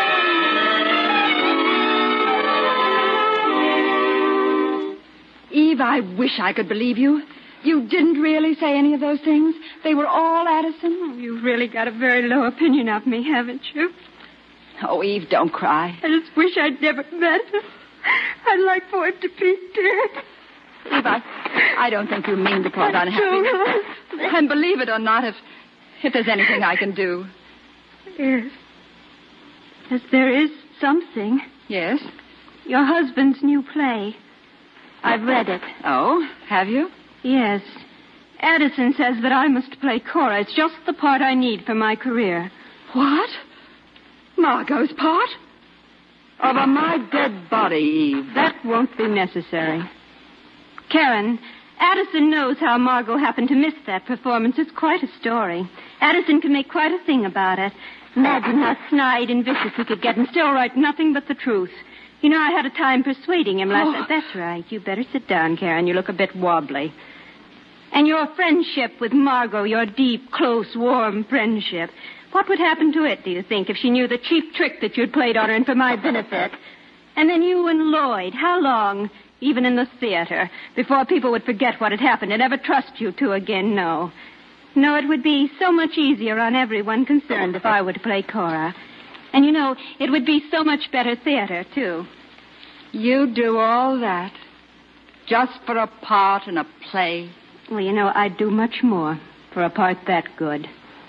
Eve, I wish I could believe you. You didn't really say any of those things? They were all Addison? You've really got a very low opinion of me, haven't you? Oh, Eve, don't cry. I just wish I'd never met him. I'd like for him to be dead. Eve, I don't think you mean to cause unhappiness. And believe it or not, if there's anything I can do. Yes. Yes, there is something. Yes? Your husband's new play. I've read it. Oh, have you? Yes. Addison says that I must play Cora. It's just the part I need for my career. What? Margot's part? Over my dead body, Eve. That won't be necessary. Karen, Addison knows how Margot happened to miss that performance. It's quite a story. Addison can make quite a thing about it. Imagine how snide and vicious he could get and still write nothing but the truth. You know, I had a time persuading him last night. That's right. You better sit down, Karen. You look a bit wobbly. And your friendship with Margot, your deep, close, warm friendship. What would happen to it, do you think, if she knew the cheap trick that you'd played on her and for my benefit? And then you and Lloyd, how long, even in the theater, before people would forget what had happened and ever trust you two again? No. No, it would be so much easier on everyone concerned if I were to play Cora. And, you know, it would be so much better theater, too. You do all that just for a part in a play? Well, you know, I'd do much more for a part that good.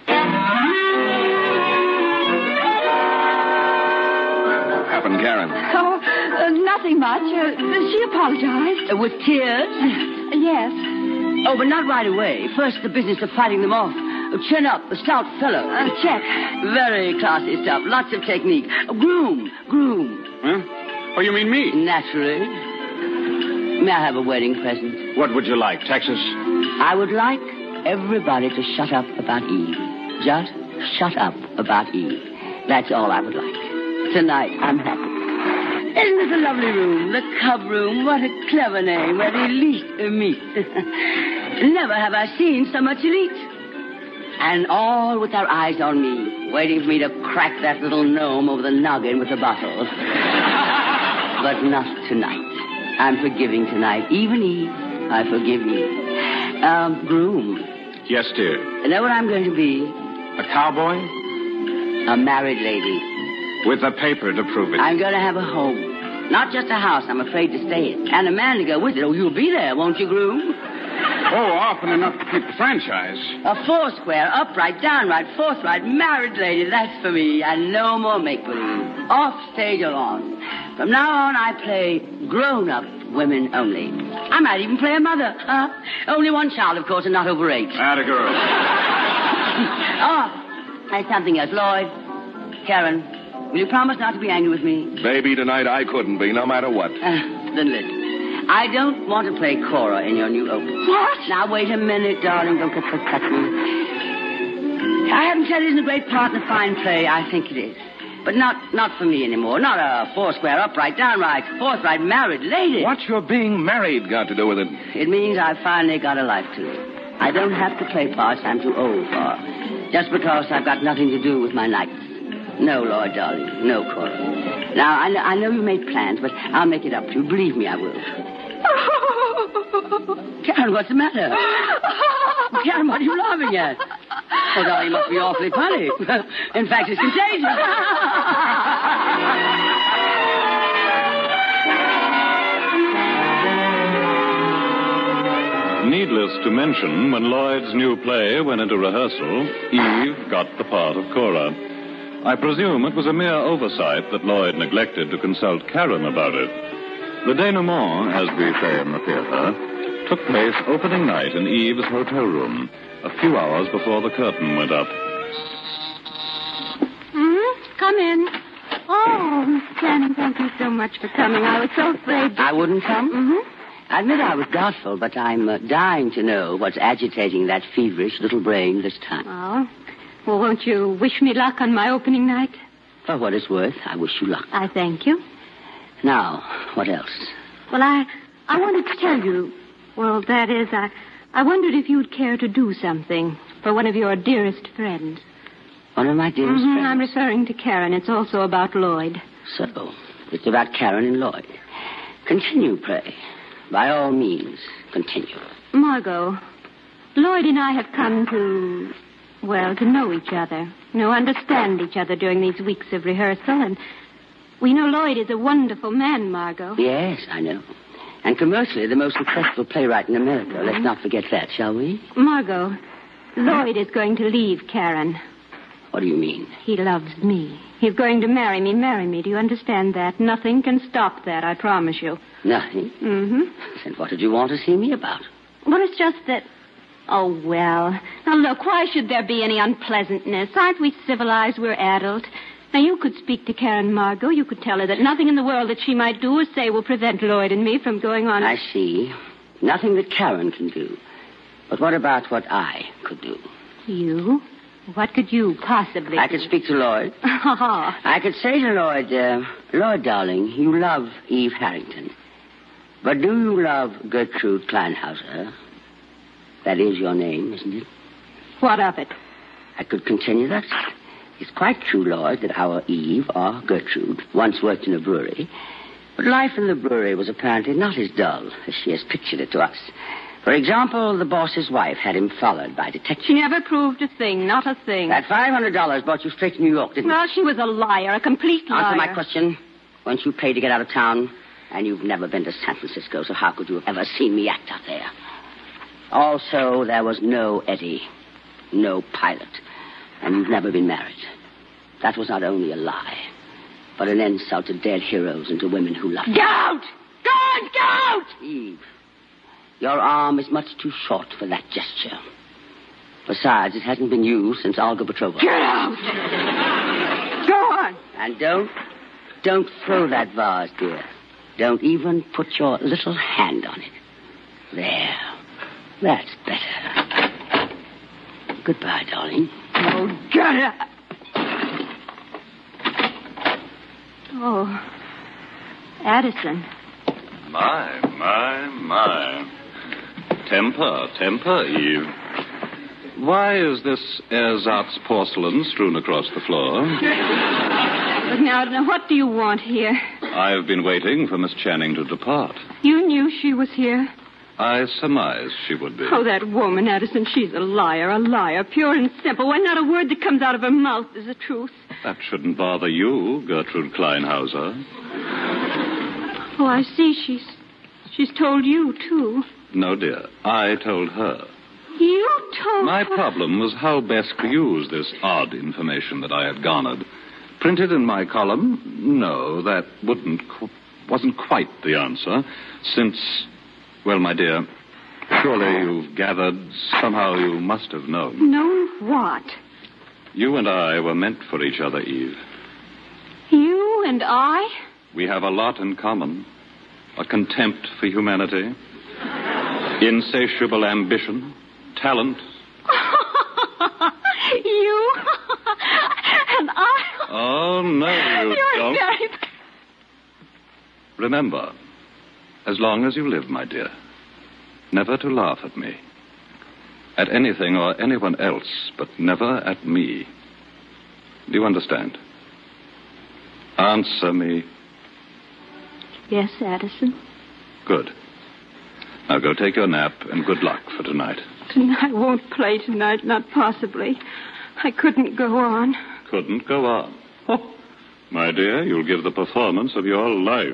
What happened, Karen? Oh, nothing much. She apologized. With tears? Yes. Oh, but not right away. First, the business of fighting them off. Chin up, a stout fellow. Check. Very classy stuff. Lots of technique. Groom. Huh? Oh, you mean me? Naturally. May I have a wedding present? What would you like, Texas? I would like everybody to shut up about Eve. Just shut up about Eve. That's all I would like. Tonight, I'm happy. Isn't this a lovely room? The Cub Room. What a clever name. Where the elite meet. Never have I seen so much elite. And all with their eyes on me, waiting for me to crack that little gnome over the noggin with a bottle. But not tonight. I'm forgiving tonight. Even Eve, I forgive you. Groom. Yes, dear. You know what I'm going to be? A cowboy? A married lady. With a paper to prove it. I'm going to have a home. Not just a house I'm afraid to stay in. And a man to go with it. Oh, you'll be there, won't you, Groom? Oh, often enough to keep the franchise. A four-square, upright, downright, forthright, married lady. That's for me. And no more make-believe. Off stage or on. From now on, I play grown-up women only. I might even play a mother. Only one child, of course, and not over 8. Atta girl. And something else. Lloyd, Karen, Will you promise not to be angry with me? Baby, tonight I couldn't be, no matter what. Then listen. I don't want to play Cora in your new opus. What? Now, wait a minute, darling. Don't cut me. I haven't said it isn't a great part in a fine play. I think it is. But not for me anymore. Not a four-square, upright, downright, forthright, married lady. What's your being married got to do with it? It means I've finally got a life to live. I don't have to play parts I'm too old for. Just because I've got nothing to do with my likeness. No, Lloyd, darling. No, Cora. Now, I know you made plans, but I'll make it up to you. Believe me, I will. Karen, what's the matter? Karen, what are you laughing at? Oh, darling, it must be awfully funny. In fact, it's contagious. Needless to mention, when Lloyd's new play went into rehearsal, Eve got the part of Cora. I presume it was a mere oversight that Lloyd neglected to consult Karen about it. The denouement, as we say in the theater, took place opening night in Eve's hotel room, a few hours before the curtain went up. Come in. Oh, Miss Channing, thank you so much for coming. I was so afraid I wouldn't come? I admit I was doubtful, but I'm dying to know what's agitating that feverish little brain this time. Oh? Well, won't you wish me luck on my opening night? For what it's worth, I wish you luck. I thank you. Now, what else? Well, I wanted to tell you. Well, that is, I wondered if you'd care to do something for one of your dearest friends. One of my dearest friends? I'm referring to Karen. It's also about Lloyd. So, it's about Karen and Lloyd. Continue, pray. By all means, continue. Margot, Lloyd and I have come to know each other. Understand each other during these weeks of rehearsal. And we know Lloyd is a wonderful man, Margot. Yes, I know. And commercially, the most successful playwright in America. Let's not forget that, shall we? Margot, Lloyd is going to leave Karen. What do you mean? He loves me. He's going to marry me. Do you understand that? Nothing can stop that, I promise you. Nothing? Mm-hmm. Then what did you want to see me about? Well, it's just that... Oh, well. Now, look, why should there be any unpleasantness? Aren't we civilized? We're adult. Now, you could speak to Karen, Margot. You could tell her that nothing in the world that she might do or say will prevent Lloyd and me from going on... I see. Nothing that Karen can do. But what about what I could do? You? What could you possibly I could speak to Lloyd. I could say to Lloyd, Lloyd, darling, you love Eve Harrington. But do you love Gertrude Kleinhauser? That is your name, isn't it? What of it? I could continue that. It's quite true, Lloyd, that our Eve, or Gertrude, once worked in a brewery. But life in the brewery was apparently not as dull as she has pictured it to us. For example, the boss's wife had him followed by detectives. She never proved a thing, not a thing. That $500 brought you straight to New York, didn't it? Well, she was a liar, a complete liar. Answer my question. Weren't you paid to get out of town? And you've never been to San Francisco, so how could you have ever seen me act out there? Also, there was no Eddie, no pilot, and you've never been married. That was not only a lie, but an insult to dead heroes and to women who loved you. Get out! Get out! Eve, your arm is much too short for that gesture. Besides, it hasn't been used since Olga Petrova. Get out! Go on! And don't throw that vase, dear. Don't even put your little hand on it. There. That's better. Goodbye, darling. Oh, get out! Oh, Addison. My. Temper, Eve. Why is this ersatz porcelain strewn across the floor? But now, what do you want here? I've been waiting for Miss Channing to depart. You knew she was here? I surmised she would be. Oh, that woman, Addison, she's a liar, pure and simple. Why, not a word that comes out of her mouth is the truth. That shouldn't bother you, Gertrude Kleinhauser. Oh, I see. She's told you, too. No, dear. I told her. You told My her? problem was how best to use this odd information that I had garnered. Printed in my column? No, that wasn't quite the answer, since... Well, my dear, surely you've gathered, somehow you must have known. Known what? You and I were meant for each other, Eve. and I? We have a lot in common. A contempt for humanity, insatiable ambition, talent. You and I. Oh, no, you You're don't. very... Remember, as long as you live, my dear, never to laugh at me. At anything or anyone else, but never at me. Do you understand? Answer me. Yes, Addison. Good. Now go take your nap, and good luck for tonight. I won't play tonight, not possibly. I couldn't go on. Couldn't go on. Oh, my dear, you'll give the performance of your life.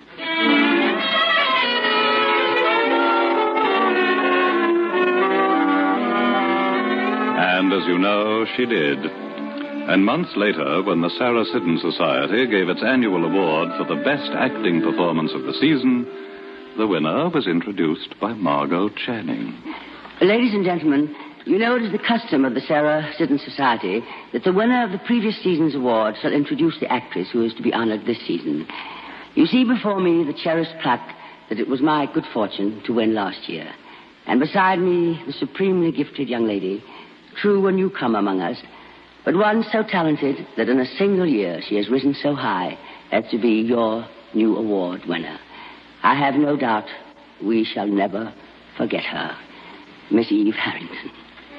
And as you know, she did. And months later, when the Sarah Siddon Society gave its annual award for the best acting performance of the season, the winner was introduced by Margot Channing. Ladies and gentlemen, you know it is the custom of the Sarah Siddon Society that the winner of the previous season's award shall introduce the actress who is to be honored this season. You see before me the cherished plaque that it was my good fortune to win last year. And beside me, the supremely gifted young lady, true a newcomer among us, but one so talented that in a single year she has risen so high as to be your new award winner. I have no doubt we shall never forget her. Miss Eve Harrington.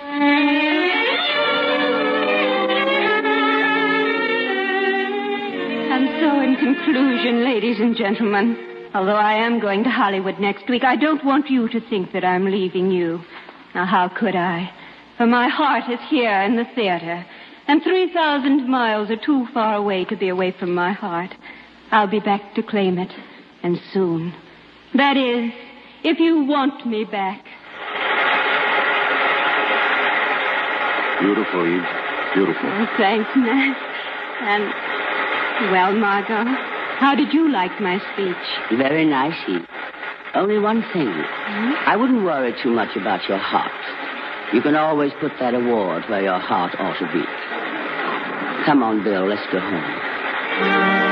And so, in conclusion, ladies and gentlemen, although I am going to Hollywood next week, I don't want you to think that I'm leaving you. Now, how could I? For my heart is here in the theater, and 3,000 miles are too far away to be away from my heart. I'll be back to claim it, and soon. That is, if you want me back. Beautiful, Eve. Beautiful. Oh, thanks, Matt. And, well, Margot, how did you like my speech? Very nice, Eve. Only one thing. I wouldn't worry too much about your heart. You can always put that award where your heart ought to be. Come on, Bill, let's go home.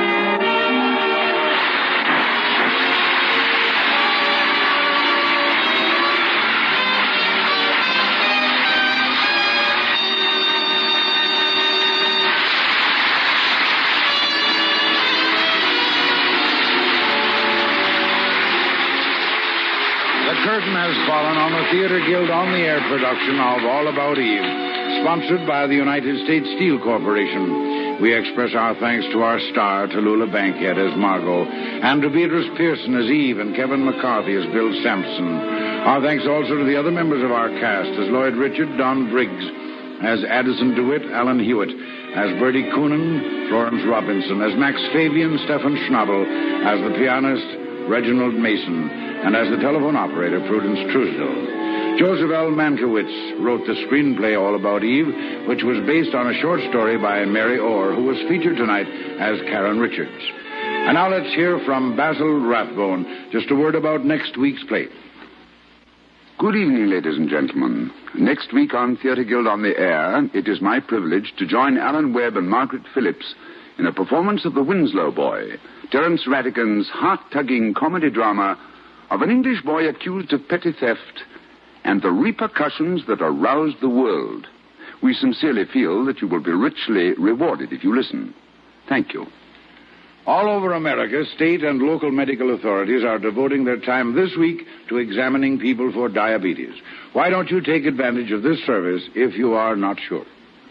The curtain has fallen on the Theater Guild on the Air production of All About Eve, sponsored by the United States Steel Corporation. We express our thanks to our star, Tallulah Bankhead as Margot, and to Beatrice Pearson as Eve and Kevin McCarthy as Bill Sampson. Our thanks also to the other members of our cast as Lloyd Richard, Don Briggs, as Addison DeWitt, Alan Hewitt, as Bertie Coonan, Florence Robinson, as Max Fabian, Stefan Schnabel, as the pianist, Reginald Mason, and as the telephone operator, Prudence Truesdell. Joseph L. Mankiewicz wrote the screenplay All About Eve, which was based on a short story by Mary Orr, who was featured tonight as Karen Richards. And now let's hear from Basil Rathbone. Just a word about next week's play. Good evening, ladies and gentlemen. Next week on Theatre Guild on the Air, it is my privilege to join Alan Webb and Margaret Phillips in a performance of The Winslow Boy, Terence Rattigan's heart-tugging comedy drama of an English boy accused of petty theft and the repercussions that aroused the world. We sincerely feel that you will be richly rewarded if you listen. Thank you. All over America, state and local medical authorities are devoting their time this week to examining people for diabetes. Why don't you take advantage of this service if you are not sure?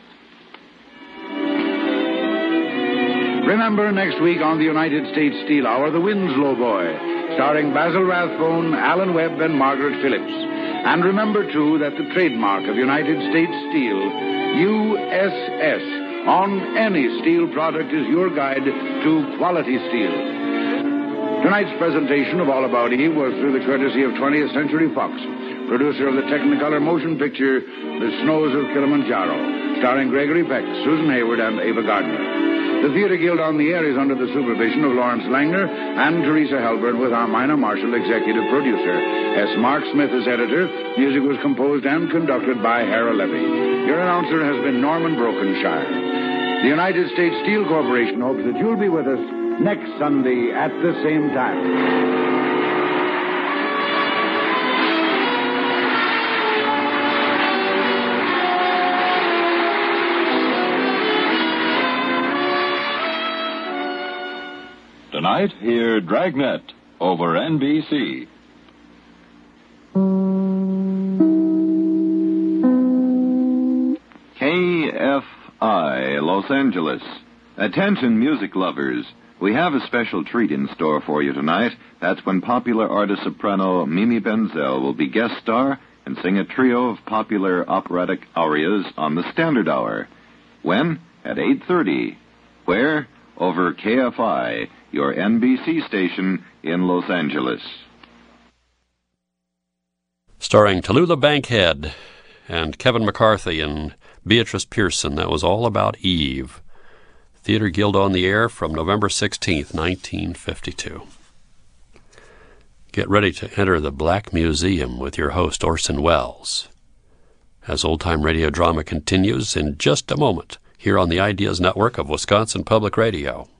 Remember, next week on the United States Steel Hour, The Winslow Boy, starring Basil Rathbone, Alan Webb, and Margaret Phillips. And remember, too, that the trademark of United States Steel, USS, on any steel product is your guide to quality steel. Tonight's presentation of All About Eve was through the courtesy of 20th Century Fox, producer of the Technicolor motion picture The Snows of Kilimanjaro, starring Gregory Peck, Susan Hayward, and Ava Gardner. The Theatre Guild on the Air is under the supervision of Lawrence Langner and Teresa Helbert, with our Minor Marshall executive producer. S. Mark Smith is editor. Music was composed and conducted by Hera Levy. Your announcer has been Norman Brokenshire. The United States Steel Corporation hopes that you'll be with us next Sunday at the same time. Tonight, hear Dragnet over NBC. KFI, Los Angeles. Attention, music lovers. We have a special treat in store for you tonight. That's when popular artist soprano Mimi Benzel will be guest star and sing a trio of popular operatic arias on the Standard Hour. When? At 8:30. Where? Over KFI, your NBC station in Los Angeles. Starring Tallulah Bankhead and Kevin McCarthy and Beatrice Pearson. That was All About Eve. Theater Guild on the Air from November 16th, 1952. Get ready to enter the Black Museum with your host, Orson Welles. As old-time radio drama continues in just a moment, here on the Ideas Network of Wisconsin Public Radio.